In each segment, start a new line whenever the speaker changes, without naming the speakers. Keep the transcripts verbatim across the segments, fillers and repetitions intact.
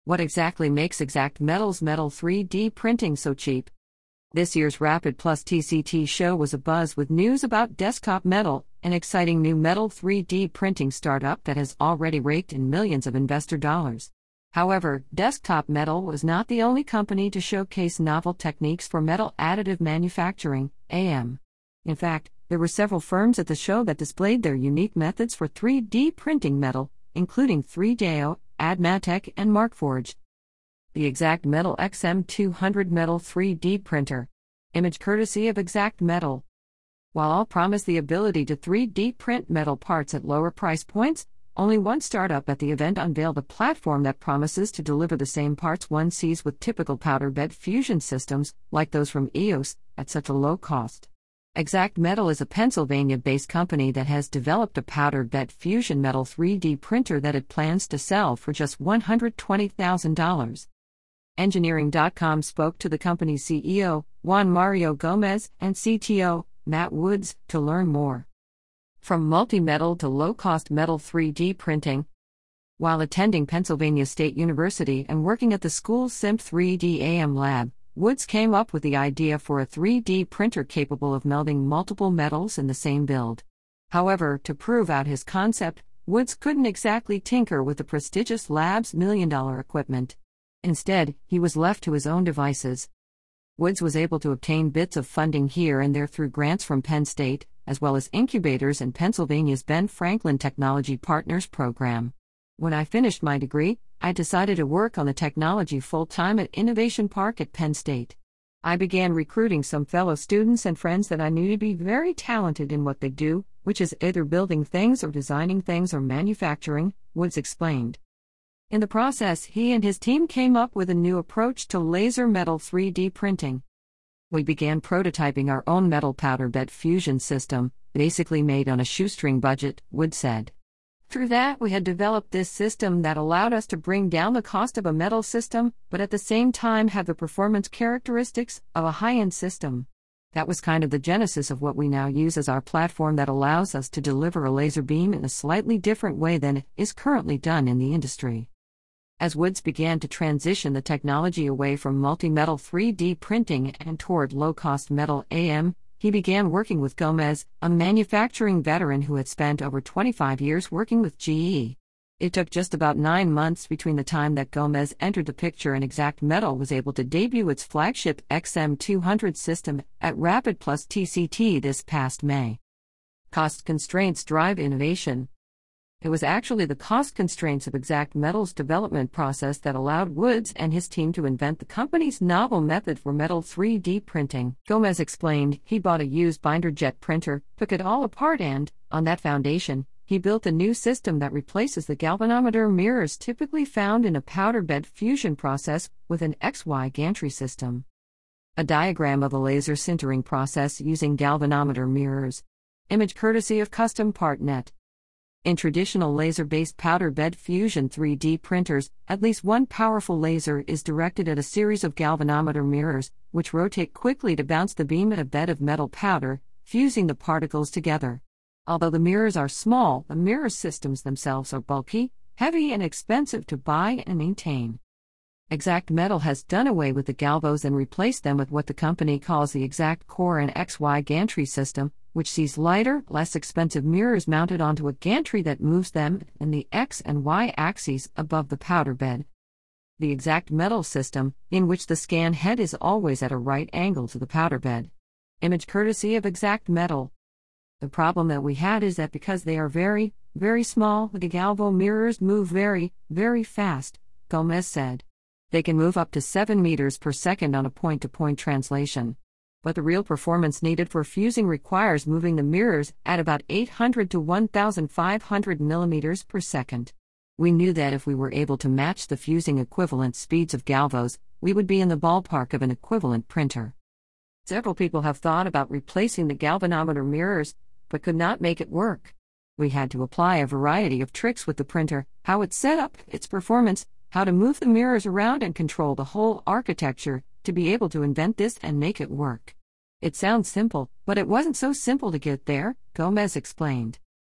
What exactly makes Exact Metal's metal three D printing so cheap? This year's Rapid Plus T C T show was abuzz with news about Desktop Metal, an exciting new metal three D printing startup that has already raked in millions of investor dollars. However, Desktop Metal was not the only company to showcase novel techniques for metal additive manufacturing, A M. In fact, there were several firms at the show that displayed their unique methods for three D printing metal, including three D E O, Admatec, and Markforged. The Exact Metal X M two hundred Metal three D Printer. Image courtesy of Exact Metal. While all promise the ability to three D print metal parts at lower price points, only one startup at the event unveiled a platform that promises to deliver the same parts one sees with typical powder bed fusion systems, like those from E O S, at such a low cost. Exact Metal is a Pennsylvania-based company that has developed a powder bed fusion metal three D printer that it plans to sell for just one hundred twenty thousand dollars. Engineering dot com spoke to the company's C E O, Juan Mario Gomez, and C T O, Matt Woods, to learn more. From multi-metal to low-cost metal three D printing. While attending Pennsylvania State University and working at the school's SIMP three D A M lab, Woods came up with the idea for a three D printer capable of melding multiple metals in the same build. However, to prove out his concept, Woods couldn't exactly tinker with the prestigious lab's million-dollar equipment. Instead, he was left to his own devices. Woods was able to obtain bits of funding here and there through grants from Penn State, as well as incubators and Pennsylvania's Ben Franklin Technology Partners program. When I finished my degree, I decided to work on the technology full-time at Innovation Park at Penn State. I began recruiting some fellow students and friends that I knew to be very talented in what they do, which is either building things or designing things or manufacturing, Woods explained. In the process, he and his team came up with a new approach to laser metal three D printing. We began prototyping our own metal powder bed fusion system, basically made on a shoestring budget, Woods said. Through that, we had developed this system that allowed us to bring down the cost of a metal system, but at the same time have the performance characteristics of a high-end system. That was kind of the genesis of what we now use as our platform that allows us to deliver a laser beam in a slightly different way than is currently done in the industry. As Woods began to transition the technology away from multi-metal three D printing and toward low-cost metal A M, he began working with Gomez, a manufacturing veteran who had spent over twenty-five years working with G E. It took just about nine months between the time that Gomez entered the picture and Exact Metal was able to debut its flagship X M two hundred system at Rapid Plus T C T this past May. Cost constraints drive innovation. It was actually the cost constraints of Exact Metal's development process that allowed Woods and his team to invent the company's novel method for metal three D printing. Gomez explained he bought a used binder jet printer, took it all apart and, on that foundation, he built a new system that replaces the galvanometer mirrors typically found in a powder bed fusion process with an X Y gantry system. A diagram of a laser sintering process using galvanometer mirrors. Image courtesy of Custom Part Net. In traditional laser-based powder bed fusion three D printers, at least one powerful laser is directed at a series of galvanometer mirrors, which rotate quickly to bounce the beam at a bed of metal powder, fusing the particles together. Although the mirrors are small, the mirror systems themselves are bulky, heavy, and expensive to buy and maintain. Exact Metal has done away with the galvos and replaced them with what the company calls the Exact Core and X Y gantry system, which sees lighter, less expensive mirrors mounted onto a gantry that moves them in the X and Y axes above the powder bed. The Exact Metal system, in which the scan head is always at a right angle to the powder bed. Image courtesy of Exact Metal. The problem that we had is that because they are very, very small, the galvo mirrors move very, very fast, Gomez said. They can move up to seven meters per second on a point-to-point translation. But the real performance needed for fusing requires moving the mirrors at about eight hundred to one thousand five hundred millimeters per second. We knew that if we were able to match the fusing equivalent speeds of galvos, we would be in the ballpark of an equivalent printer. Several people have thought about replacing the galvanometer mirrors, but could not make it work. We had to apply a variety of tricks with the printer, how it's set up, its performance, how to move the mirrors around and control the whole architecture, to be able to invent this and make it work. It sounds simple, but it wasn't so simple to get there, Gomez explained.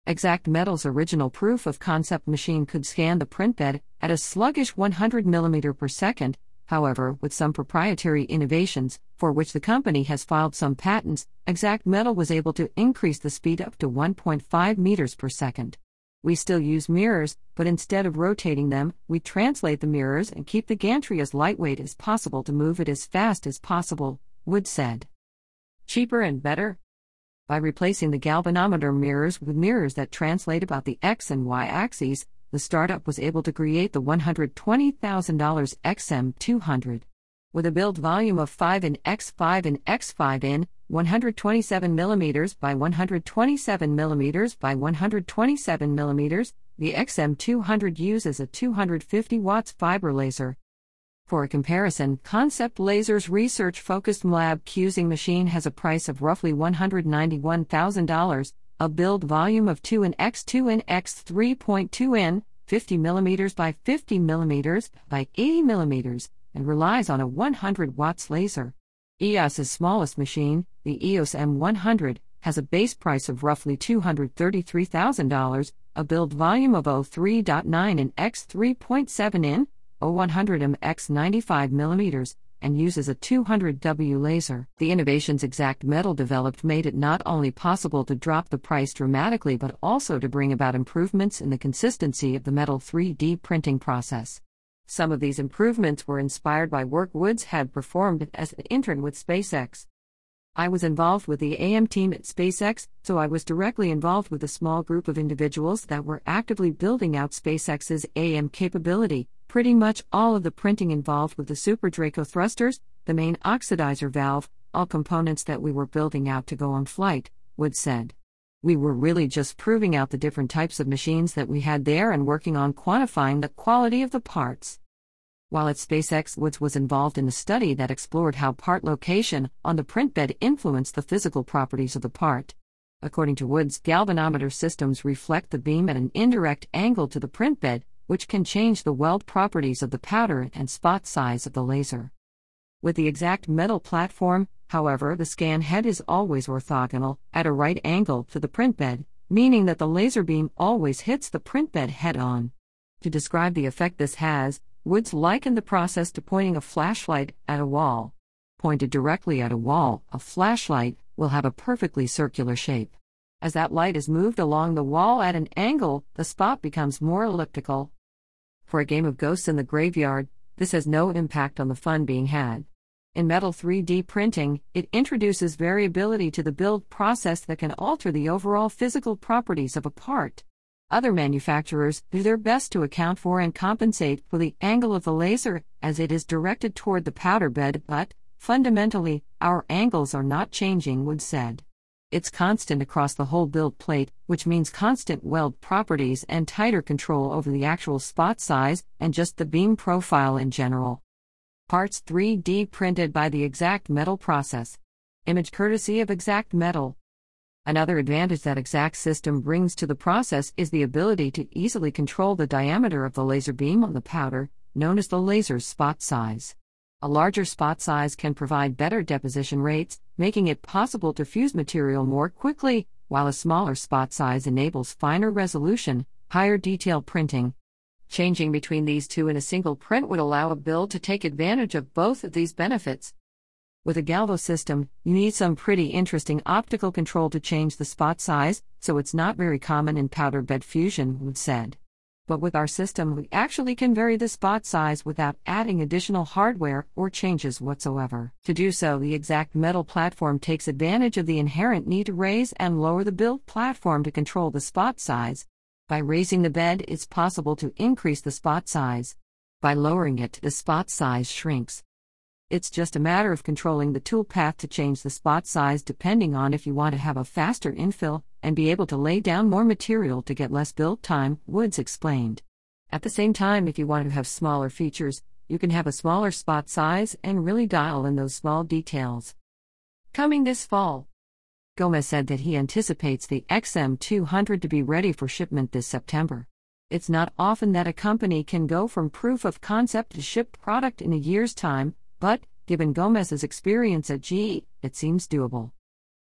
Exact Metal's original proof of concept machine could scan the print bed at a sluggish one hundred millimeters per second. However, with some proprietary innovations, for which the company has filed some patents, Exact Metal was able to increase the speed up to one point five meters per second. We still use mirrors, but instead of rotating them, we translate the mirrors and keep the gantry as lightweight as possible to move it as fast as possible, Wood said. Cheaper and better? By replacing the galvanometer mirrors with mirrors that translate about the X and Y axes, the startup was able to create the one hundred twenty thousand dollars X M two hundred. With a build volume of five in by five in by five in, one hundred twenty-seven millimeters by one hundred twenty-seven millimeters by one hundred twenty-seven millimeters, the X M two hundred uses a two hundred fifty watts fiber laser. For a comparison, Concept Laser's research-focused lab Cusing machine has a price of roughly one hundred ninety-one thousand dollars, a build volume of two in by two in by three point two in, fifty millimeters by fifty millimeters by eighty millimeters, and relies on a one hundred watts laser. EOS's smallest machine, the E O S M one hundred, has a base price of roughly two hundred thirty-three thousand dollars, a build volume of three point nine in by three point seven in, one hundred millimeters by ninety-five millimeters, and uses a two hundred watt laser. The innovations Exact Metal developed made it not only possible to drop the price dramatically but also to bring about improvements in the consistency of the metal three D printing process. Some of these improvements were inspired by work Woods had performed as an intern with SpaceX. I was involved with the A M team at SpaceX, so I was directly involved with a small group of individuals that were actively building out SpaceX's A M capability. Pretty much all of the printing involved with the Super Draco thrusters, the main oxidizer valve, all components that we were building out to go on flight, Woods said. We were really just proving out the different types of machines that we had there and working on quantifying the quality of the parts. While at SpaceX, Woods was involved in a study that explored how part location on the print bed influenced the physical properties of the part. According to Woods, galvanometer systems reflect the beam at an indirect angle to the print bed, which can change the weld properties of the powder and spot size of the laser. With the Exact Metal platform, however, the scan head is always orthogonal, at a right angle to the print bed, meaning that the laser beam always hits the print bed head-on. To describe the effect this has, Woods likened the process to pointing a flashlight at a wall. Pointed directly at a wall, a flashlight will have a perfectly circular shape. As that light is moved along the wall at an angle, the spot becomes more elliptical. For a game of Ghosts in the Graveyard, this has no impact on the fun being had. In metal three D printing, it introduces variability to the build process that can alter the overall physical properties of a part. Other manufacturers do their best to account for and compensate for the angle of the laser as it is directed toward the powder bed, but, fundamentally, our angles are not changing, Woods said. It's constant across the whole build plate, which means constant weld properties and tighter control over the actual spot size and just the beam profile in general. Parts three D printed by the Exact Metal process. Image courtesy of Exact Metal. Another advantage that Exact System brings to the process is the ability to easily control the diameter of the laser beam on the powder, known as the laser's spot size. A larger spot size can provide better deposition rates, making it possible to fuse material more quickly, while a smaller spot size enables finer resolution, higher detail printing. Changing between these two in a single print would allow a build to take advantage of both of these benefits. With a Galvo system, you need some pretty interesting optical control to change the spot size, so it's not very common in powder bed fusion, Woods said. But with our system, we actually can vary the spot size without adding additional hardware or changes whatsoever. To do so, the Exact Metal platform takes advantage of the inherent need to raise and lower the build platform to control the spot size. By raising the bed, it's possible to increase the spot size. By lowering it, the spot size shrinks. It's just a matter of controlling the tool path to change the spot size depending on if you want to have a faster infill and be able to lay down more material to get less build time, Woods explained. At the same time, if you want to have smaller features, you can have a smaller spot size and really dial in those small details. Coming this fall. Gomez said that he anticipates the X M two hundred to be ready for shipment this September. It's not often that a company can go from proof of concept to shipped product in a year's time, but, given Gomez's experience at G E, it seems doable.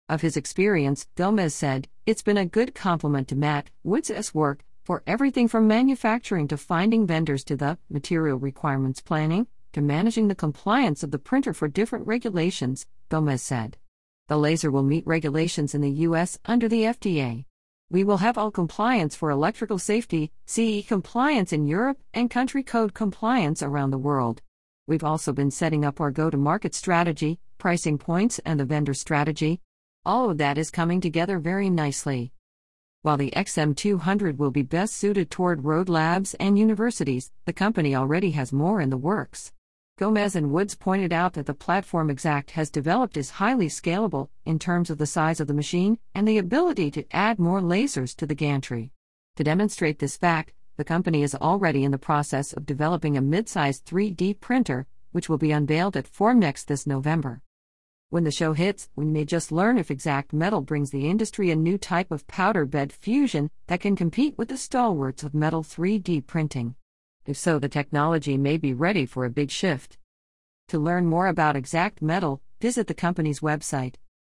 Of his experience, Gomez said, "It's been a good complement to Matt Woods' work, for everything from manufacturing to finding vendors to the material requirements planning, to managing the compliance of the printer for different regulations," Gomez said. The laser will meet regulations in the U S under the F D A. We will have all compliance for electrical safety, C E compliance in Europe, and country code compliance around the world. We've also been setting up our go-to-market strategy, pricing points, and the vendor strategy. All of that is coming together very nicely. While the X M two hundred will be best suited toward road labs and universities, the company already has more in the works. Gomez and Woods pointed out that the platform Exact has developed is highly scalable in terms of the size of the machine and the ability to add more lasers to the gantry. To demonstrate this fact, the company is already in the process of developing a mid-sized three D printer, which will be unveiled at Formnext this November. When the show hits, we may just learn if Exact Metal brings the industry a new type of powder bed fusion that can compete with the stalwarts of metal three D printing. If so, the technology may be ready for a big shift. To learn more about Exact Metal, visit the company's website.